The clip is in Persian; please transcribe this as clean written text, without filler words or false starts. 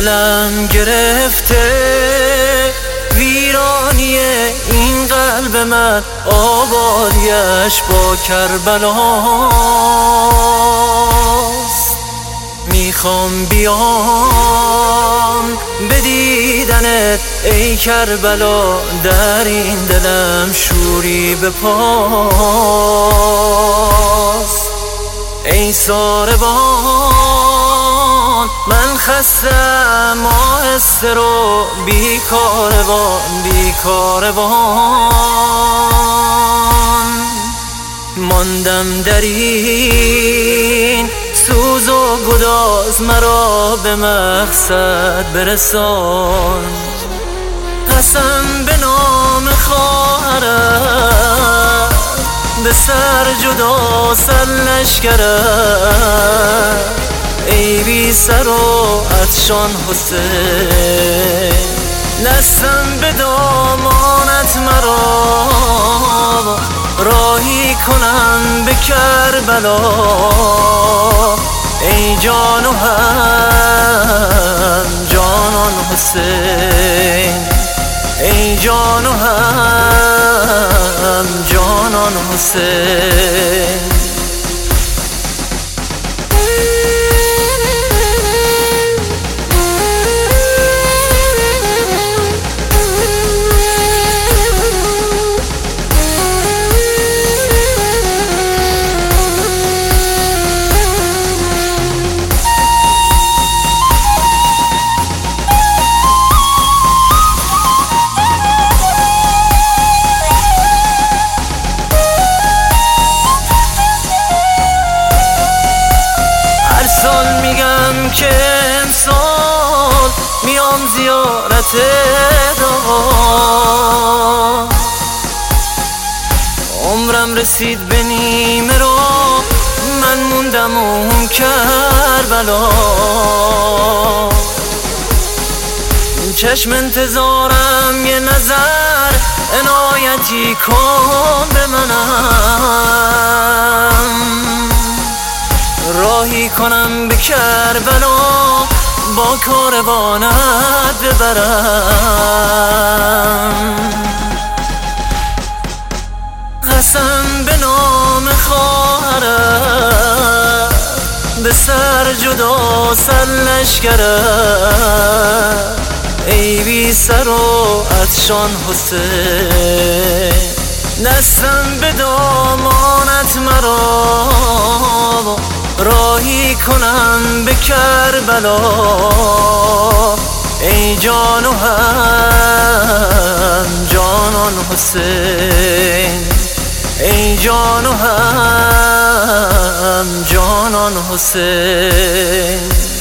دلم گرفته ویرانی این قلب من، آبادیش با کربلاست. میخوام بیام به دیدنت ای کربلا، در این دلم شوری به پاست. ای ساربان من خستم آهسته رو، بی کاروان ماندم در این سوز و گداز، مرا به مقصد برسان. قسم به نام خواهرت به سر جدا سر لشکرت، ای بی سر و عطشان حسین. دستم به دامانت مرا راهی کنم به کربلا، ای جان و هم جانان حسین، ای جان و هم جانان حسین. میگم که امسال میام زیارت دعا، عمرم رسید به نیمه رو، من موندم اون کربلا. چشم انتظارم یه نظر عنایتی کن به منم، راهی کنم به کربلا با کاروانت ببرم. قسم به نام خواهرت به سر جدا سر لشکرت، ای بی سر و عطشان حسین. دستم به دامانت مرا راهی کنم به کربلا، ای جان و هم جانان حسین، ای جان و هم جانان حسین.